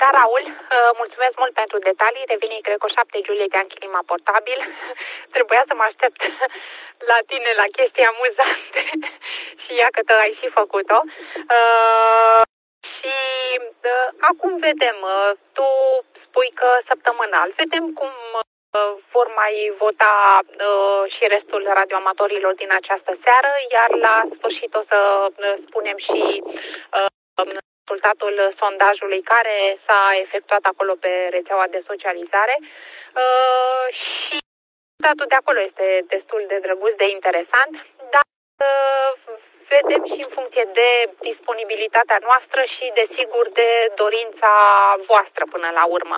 Da, Raul, mulțumesc mult pentru detalii. Revine Greco 7 Juliet de clima portabil. Trebuia să mă aștept la tine la chestii amuzante și ia că ai și făcut-o. Și acum vedem, tu spui că săptămânal, vedem cum vor mai vota și restul radioamatorilor din această seară, iar la sfârșit o să spunem și rezultatul sondajului care s-a efectuat acolo pe rețeaua de socializare și rezultatul de acolo este destul de drăguț, de interesant, dar vedem și în funcție de disponibilitatea noastră și, desigur, de dorința voastră până la urmă.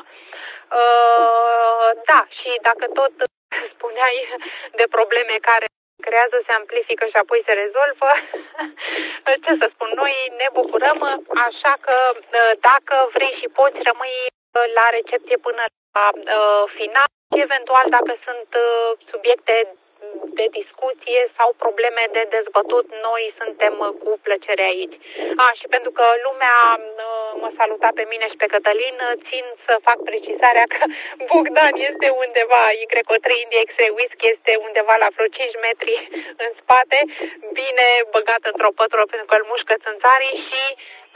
Da, și dacă tot spuneai de probleme care creează, se amplifică și apoi se rezolvă, ce să spun, noi ne bucurăm, așa că dacă vrei și poți, rămâi la recepție până la final și eventual dacă sunt subiecte de discuție sau probleme de dezbătut, noi suntem cu plăcere aici. Și pentru că lumea mă saluta pe mine și pe Cătălin, țin să fac precizarea că Bogdan este undeva, Y3 India X-Ray Whisky este undeva la vreo 5 metri în spate, bine băgat într-o pătură pentru că îl mușcă țânțarii și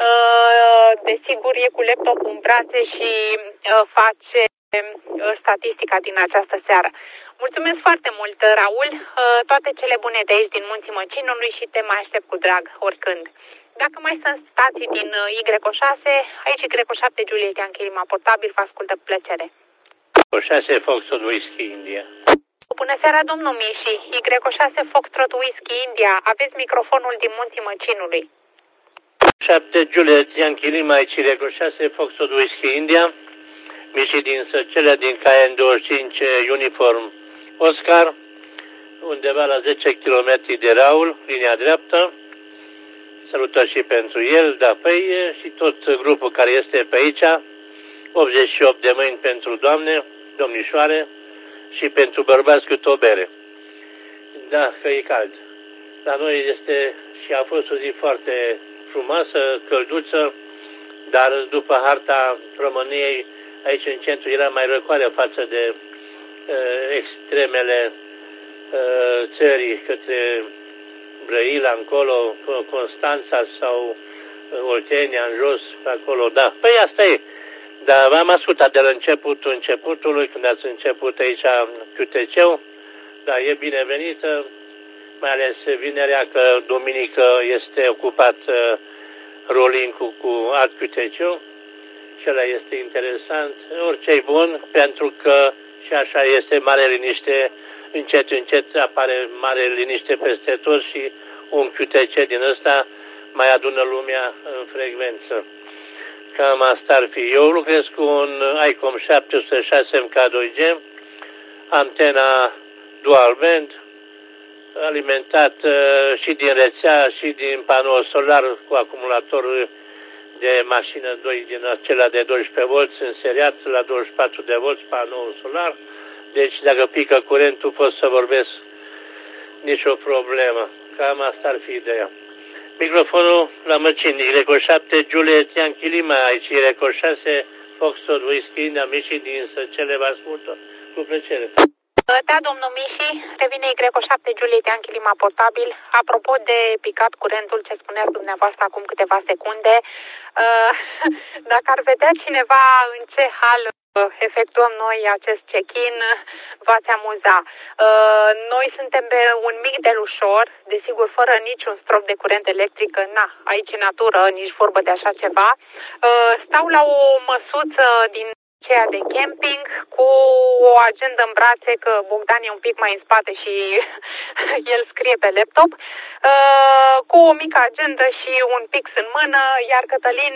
desigur e cu laptopul în brațe și face statistica din această seară. Mulțumesc foarte mult, Raul, toate cele bune de aici din Munții Măcinului și te mai aștept cu drag oricând. Dacă mai sunt stații din Y6, aici Y7 Juliet în clima portabil, vă ascultă cu plăcere. Y6 Foxtrot Whisky India. Bună seara, domnul Miși, Y6 Foxtrot Whisky India, aveți microfonul din Munții Măcinului. 7 Juliet Yankee Lima, aici Y6 Foxtrot Whisky India. Miși din Săcelea, din KN25 Uniform Oscar, undeva la 10 km de Raul, linia dreaptă. Salutări și pentru el, da, păi și tot grupul care este pe aici. 88 de mâini pentru doamne, domnișoare și pentru bărbați cât o bere. Da, că e cald. La noi este și a fost o zi foarte frumoasă, călduță, dar după harta României, aici în centru era mai răcoare față de extremele țării, către Brăila, încolo, Constanța sau Oltenia, în jos, acolo, da. Păi asta e. Dar v-am ascultat de la începutului, când ați început aici QTC-ul, da, e binevenită, mai ales vinerea, că duminică este ocupat Rolin cu alt QTC-ul. Și ăla este interesant. Orice e bun, pentru că și așa este mare liniște, încet, încet apare mare liniște peste tot și un QTC din ăsta mai adună lumea în frecvență. Cam asta ar fi. Eu lucrez cu un ICOM 706 MK2G, antena dual band, alimentat și din rețea și din panou solar cu acumulator de mașină 2 din acela de 12 volți înseriat la 24 de volți panou solar. Deci dacă pică curentul pot să vorbesc nicio problemă. Cam asta ar fi ideea. Microfonul la Măcini, Y7 Juliet Yankee Lima, aici Y6 Foxtrot Whisky India, Miși din Săcele, vă ascultă cu plăcere. Da, domnul Miși, revine Y7 Juliet Yankee Lima portabil. Apropo de picat curentul, ce spuneați dumneavoastră acum câteva secunde, dacă ar vedea cineva în ce hal efectuăm noi acest check-in, v-ați amuza. Noi suntem pe un mic delușor, desigur fără niciun strop de curent electric, aici în natură, nici vorbă de așa ceva. Stau la o măsuță din aceea de camping cu o agendă în brațe, că Bogdan e un pic mai în spate și el scrie pe laptop, cu o mică agendă și un pix în mână, iar Cătălin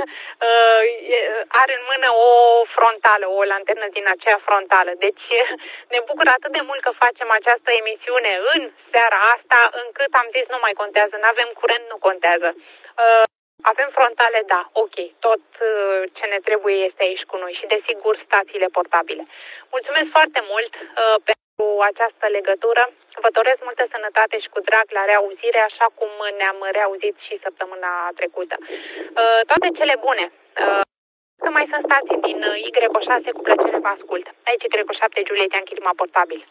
are în mână o frontală, o lanternă din aceea frontală. Deci ne bucură atât de mult că facem această emisiune în seara asta, încât am zis nu mai contează, nu avem curent, nu contează. Avem frontale, da, ok, tot ce ne trebuie este aici cu noi și desigur stațiile portabile. Mulțumesc foarte mult pentru această legătură, vă doresc multă sănătate și cu drag la reauzire, așa cum ne-am reauzit și săptămâna trecută. Toate cele bune! Că mai sunt stații din Y6, cu plăcere vă ascult. Aici Y7, Julieta, în clima portabil.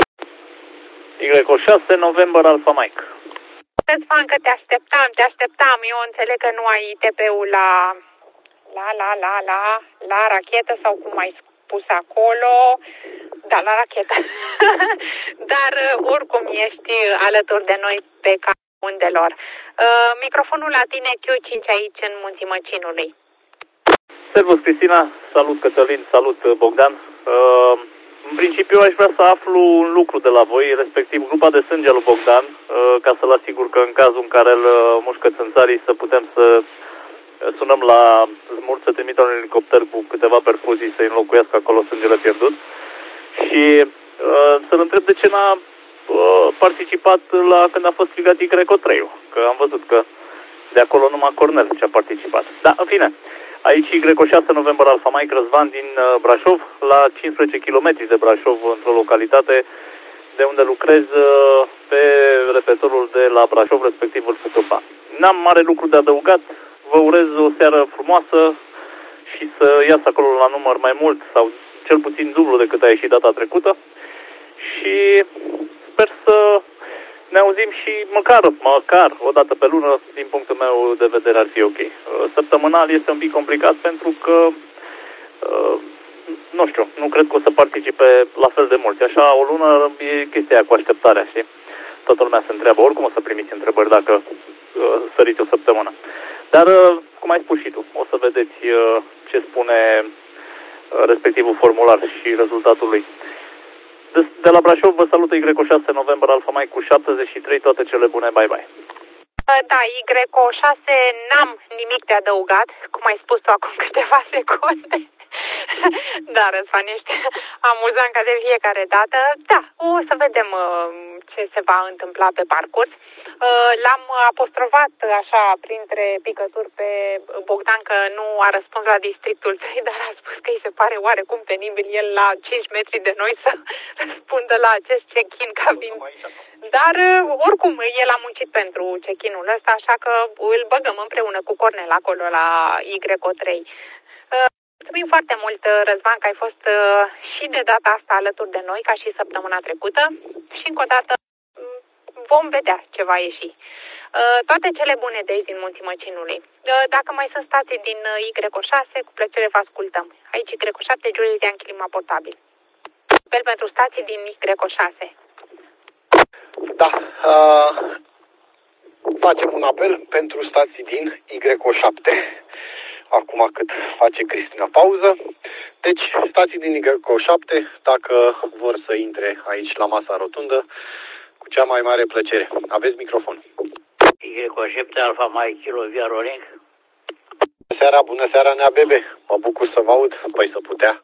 Y6, November, Alpha Mike. Răzvan, că te așteptam. Eu înțeleg că nu ai ITP-ul la rachetă sau cum ai spus acolo. Da, la rachetă. Dar oricum ești alături de noi pe calea undelor. Microfonul la tine, Q5 aici în Munții Măcinului. Servus, Cristina. Salut, Cătălin. Salut, Bogdan. În principiu aș vrea să aflu un lucru de la voi, respectiv grupa de sânge lui Bogdan, ca să-l asigur că în cazul în care îl mușcă țânțarii să putem să sunăm la Smurt să trimită un elicopter cu câteva perfuzii să înlocuiască acolo sângele pierdut. Și să-l întreb de ce n-a participat la când a fost strigat Y3-ul, că am văzut că de acolo numai Cornel ce a participat. Da, în fine. Aici Y6 November Alpha Mike, Răzvan din Brașov, la 15 km de Brașov, într-o localitate de unde lucrez pe repetorul de la Brașov, respectiv Vârful. N-am mare lucru de adăugat, vă urez o seară frumoasă și să iasă acolo la număr mai mult sau cel puțin dublu decât a ieșit data trecută și sper să ne auzim și măcar o dată pe lună, din punctul meu de vedere ar fi ok. Săptămânal este un pic complicat pentru că, nu știu, nu cred că o să participe la fel de mulți. Așa, o lună e chestia aia cu așteptarea, știi? Toată lumea se întreabă, oricum o să primiți întrebări dacă săriți o săptămână. Dar, cum ai spus și tu, o să vedeți ce spune respectivul formular și rezultatul lui. De la Brașov vă salută Y6 November Alpha Mike cu 73, toate cele bune, bye bye. Da, Y6 n-am nimic de adăugat, cum ai spus tu acum câteva secunde. Da, Răzvan, ești amuzant ca de fiecare dată. Da, o să vedem ce se va întâmpla pe parcurs. L-am apostrofat așa printre picături pe Bogdan că nu a răspuns la districtul 3, dar a spus că îi se pare oarecum penibil el la 5 metri de noi să răspundă la acest check-in cabin. Dar oricum el a muncit pentru check-in-ul ăsta, așa că îl băgăm împreună cu Cornel acolo la Y3. Mulțumim foarte mult, Răzvan, că ai fost și de data asta alături de noi, ca și săptămâna trecută. Și încă o dată vom vedea ce va ieși. Toate cele bune de aici din Munții Măcinului. Dacă mai sunt stații din Y6, cu plăcere vă ascultăm. Aici Y7, Julieta, în clima portabil. Apel pentru stații din Y6. Da, facem un apel pentru stații din Y7. Acum cât face Cristina pauză. Deci, stații din Y7, dacă vor să intre aici la masa rotundă, cu cea mai mare plăcere. Aveți microfon. Y7 Alpha Mike Kilo Via Rolling. Bună seara, Nea Bebe. Mă bucur să vă aud. Păi să putea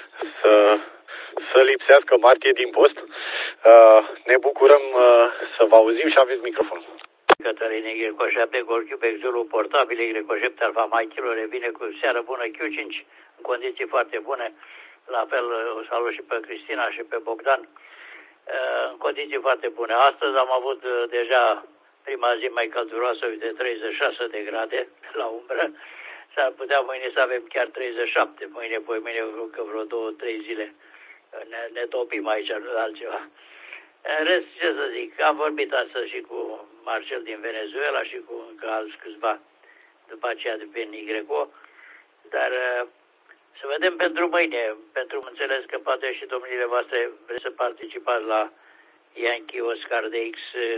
să lipsească martie din post. Ne bucurăm să vă auzim și aveți microfonul. Cătălin Y7 Golf Quebec Zulu portabil Y7 Alpha Mike Kilo revine cu seară bună Q5 în condiții foarte bune. La fel o salut și pe Cristina și pe Bogdan. În condiții foarte bune. Astăzi am avut deja prima zi mai călduroasă de 36 de grade la umbră. S-ar putea mâine să avem chiar 37. Mâine, vreo 2-3 zile. Ne topim aici, nu altceva. În rest, ce să zic, am vorbit astăzi și cu Marcel din Venezuela și cu încă alți câțiva după aceea de pe YO, dar să vedem pentru mâine, pentru înțeles că poate și domnile voastre vreți să participați la Yankee Oscar de X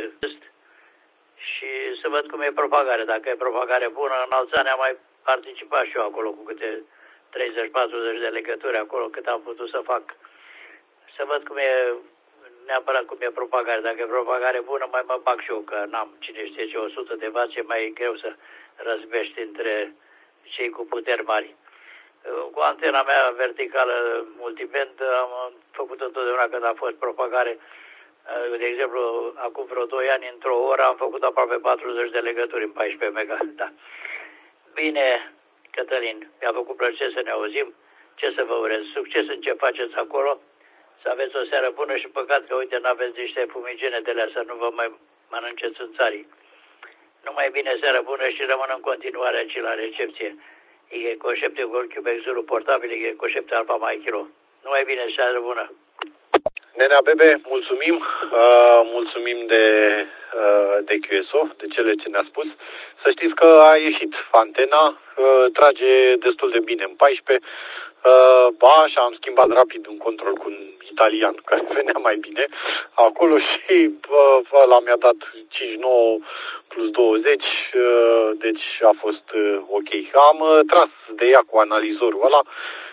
și să văd cum e propagare. Dacă e propagare bună, în alți ani am mai participat și eu acolo cu câte 30-40 de legături acolo cât am putut să fac. Să văd cum e, neapărat cum e propagare. Dacă e propagare bună, mai mă bag și eu, că n-am cine știe ce 100 de vați, e mai greu să răzbești între cei cu puteri mari. Cu antena mea verticală multiband am făcut întotdeauna când a fost propagare. De exemplu, acum vreo 2 ani, într-o oră, am făcut aproape 40 de legături în 14 mega. Da. Bine, Cătălin, mi-a făcut plăcere să ne auzim. Ce să vă urez? Succes în ce faceți acolo. Să aveți o seară bună și păcat că, uite, n-aveți niște fumigene de alea să nu vă mai mănânceți în țarii. Numai bine, seară bună și rămân în continuare aici la recepție. Y7 Golf Quebec Zulu portabil, Y7 Alfa Mike Kilo. Numai bine, seară bună. Nenea Bebe, mulțumim, mulțumim de QSO, de cele ce ne-a spus. Să știți că a ieșit antena, trage destul de bine în 14. Așa am schimbat rapid un control cu un italian care venea mai bine acolo și ăla mi-a dat 59 plus 20, deci a fost ok. Am tras de ea cu analizorul ăla.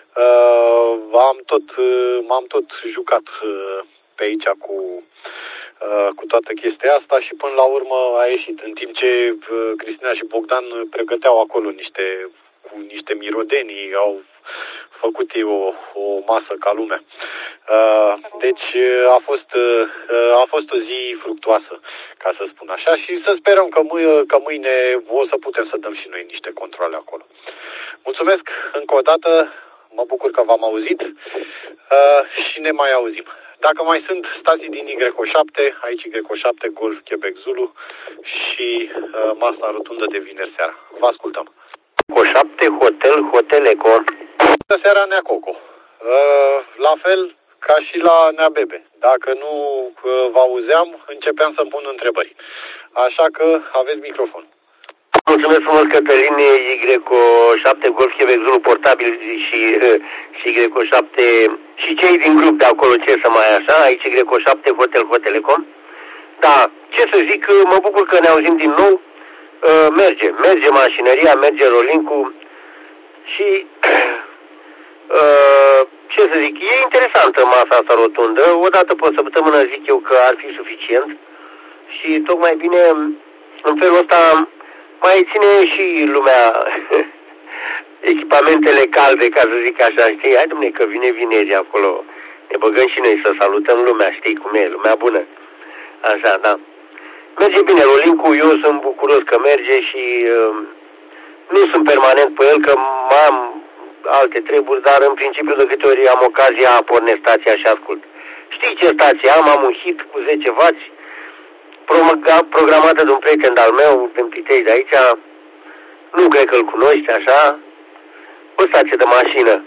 M-am tot jucat pe aici cu toată chestia asta și până la urmă a ieșit, în timp ce Cristina și Bogdan pregăteau acolo niște mirodenii, au făcut ei o masă ca lumea. Deci a fost o zi fructuoasă, ca să spun așa, și să sperăm că mâine o să putem să dăm și noi niște controle acolo. Mulțumesc încă o dată. Mă bucur că v-am auzit și ne mai auzim. Dacă mai sunt stații din Y7, aici Y7 Golf Quebec Zulu și masa rotundă de vineri seara. Vă ascultăm. Y7 Hotel Eco. Bună seara, Nea Coco. La fel ca și la Nea Bebe. Dacă nu vă auzeam, începeam să-mi pun întrebări. Așa că aveți microfon. Mulțumesc frumos, Cătălin. Y7 Golf Quebec Zulu portabil și Y7 și cei din grup de acolo, ce să mai așa, aici Y7 Hotel Ecom. Da, ce să zic, mă bucur că ne auzim din nou. Merge mașinăria, merge rolling-ul și ce să zic, e interesantă masa asta rotundă. O dată pe săptămână zic eu că ar fi suficient și tocmai bine în felul ăsta mai ține și lumea echipamentele calde, ca să zic așa, știi? Hai, dom'le, că vine vineri acolo, ne băgăm și noi să salutăm lumea, știi cum e, lumea bună. Așa, da. Merge bine rolling-ul, eu sunt bucuros că merge și nu sunt permanent pe el, că am alte treburi, dar în principiu de câte ori am ocazia, pornesc stația și ascult. Știi ce stație am un hit cu 10 W, programată de un prieten al meu, din Pitești de aici, nu cred că îl cunoști, așa, o stație de mașină.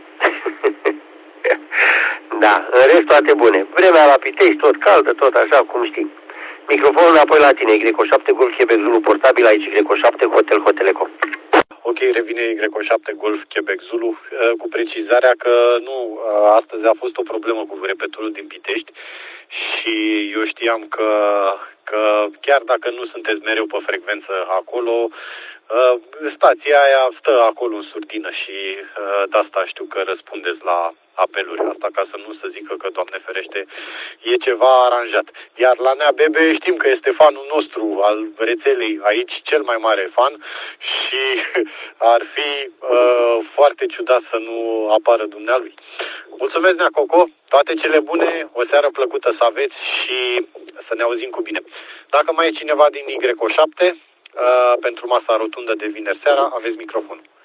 Da, în rest toate bune. Vremea la Pitești, tot caldă, tot așa, cum știi. Microfonul înapoi la tine, Y7 Golf Quebec Zulu portabil, aici Y7 Hotel Eco. Ok, revine Y7 Golf Quebec Zulu, cu precizarea că nu, astăzi a fost o problemă cu repetorul din Pitești și eu știam că chiar dacă nu sunteți mereu pe frecvență acolo, stația aia stă acolo în surdină și de asta știu că răspundeți la apeluri. Asta ca să nu se zică că, Doamne ferește, e ceva aranjat. Iar la Nea Bebe știm că este fanul nostru al rețelei aici, cel mai mare fan, și ar fi foarte ciudat să nu apară dumnealui. Mulțumesc, Nea Coco, toate cele bune, o seară plăcută să aveți și să ne auzim cu bine. Dacă mai e cineva din Y7, pentru masa rotundă de vineri seara, aveți microfonul.